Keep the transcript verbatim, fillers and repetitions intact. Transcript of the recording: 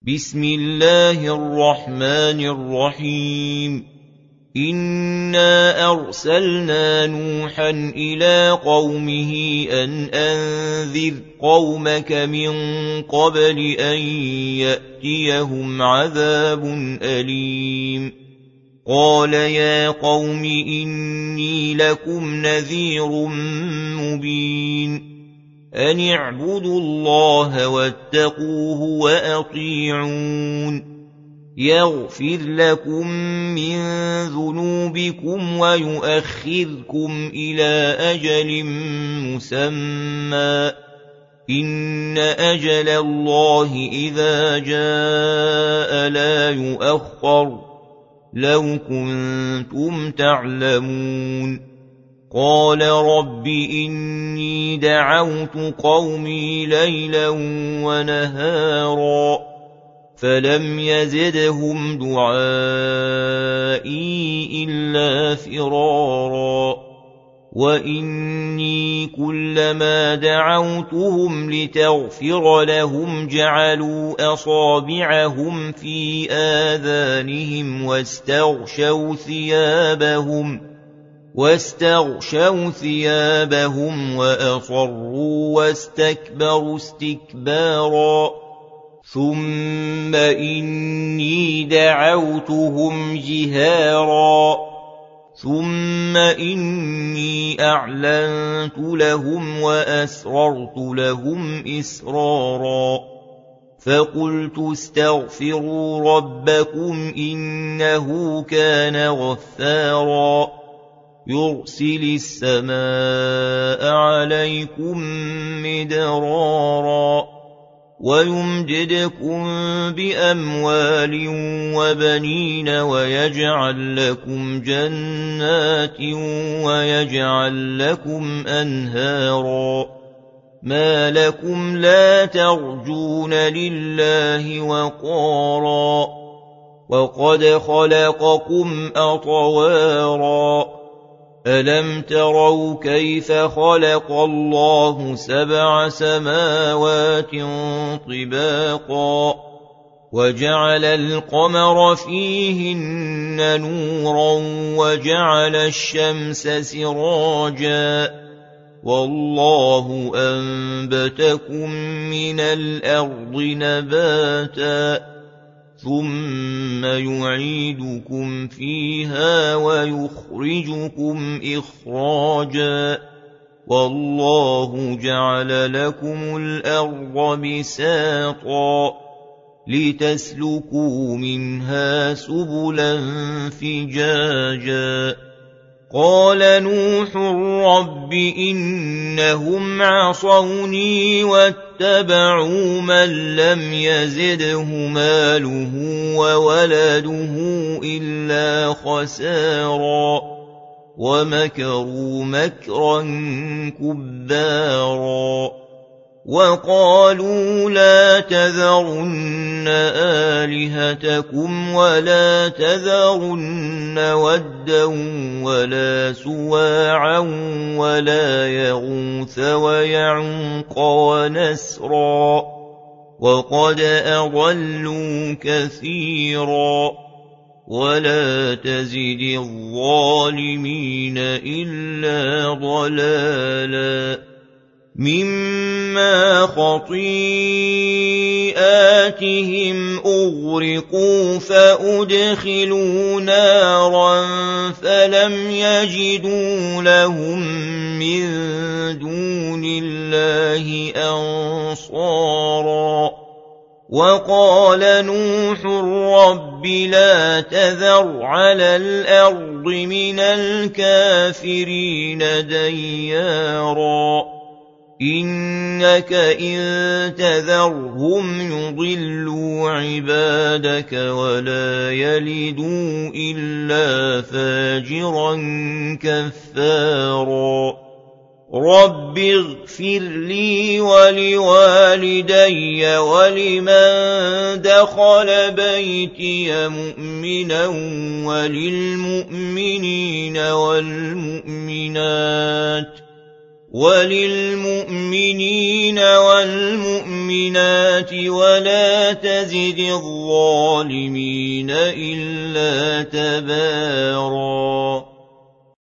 بسم الله الرحمن الرحيم إنا أرسلنا نوحا إلى قومه أن أنذر قومك من قبل أن يأتيهم عذاب أليم قال يا قوم إني لكم نذير مبين أن اعبدوا الله واتقوه وأطيعون يغفر لكم من ذنوبكم ويؤخركم إلى أجل مسمى إن أجل الله إذا جاء لا يؤخر لو كنتم تعلمون قال رب إني دعوت قومي ليلا ونهارا فلم يزدهم دعائي إلا فرارا وإني كلما دعوتهم لتغفر لهم جعلوا أصابعهم في آذانهم واستغشوا ثيابهم واستغشوا ثيابهم وأصروا واستكبروا استكبارا ثم إني دعوتهم جهارا ثم إني أعلنت لهم وأسررت لهم إسرارا فقلت استغفروا ربكم إنه كان غفارا يرسل السماء عليكم مدرارا ويمددكم بأموال وبنين ويجعل لكم جنات ويجعل لكم أنهارا ما لكم لا ترجون لله وقارا وقد خلقكم أطوارا ألم تروا كيف خلق الله سبع سماوات طباقا وجعل القمر فيهن نورا وجعل الشمس سراجا والله أنبتكم من الأرض نباتا ثم يعيدكم فيها ويخرجكم إخراجا والله جعل لكم الأرض بساطا لتسلكوا منها سبلا فجاجا قال نوح رب إنهم عصوني واتبعوا من لم يزده ماله وولده إلا خسارا ومكروا مكرا كبارا وقالوا لا تذرن آلهتكم ولا تذرن ودا ولا سواعا ولا يغوث ويعوق ونسرا وقد أضلوا كثيرا ولا تزد الظالمين إلا ضلالا مما خطيئاتهم أغرقوا فأدخلوا نارا فلم يجدوا لهم من دون الله أنصارا وقال نوح رب لا تذر على الأرض من الكافرين ديارا إنك إن تذرهم يضلوا عبادك ولا يلدوا إلا فاجرا كفارا رب اغفر لي ولوالدي ولمن دخل بيتي مؤمنا وللمؤمنين والمؤمنات وَلِلْمُؤْمِنِينَ وَالْمُؤْمِنَاتِ وَلَا تَزِدِ الظَّالِمِينَ إِلَّا تَبَارًا